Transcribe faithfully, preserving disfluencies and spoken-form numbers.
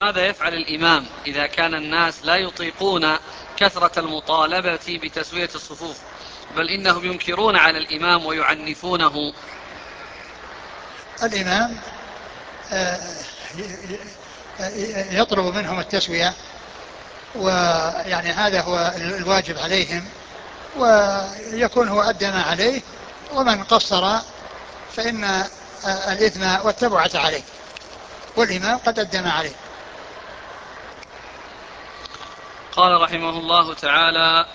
ماذا يفعل الإمام إذا كان الناس لا يطيقون كثرة المطالبة بتسوية الصفوف، بل إنهم ينكرون على الإمام ويعنفونه؟ الإمام يطلب منهم التسوية، ويعني هذا هو الواجب عليهم، ويكون هو أدى ما عليه، ومن قصر فإن الإثم والتبعة عليه، والإمام قد أدى ما عليه. قال رحمه الله تعالى: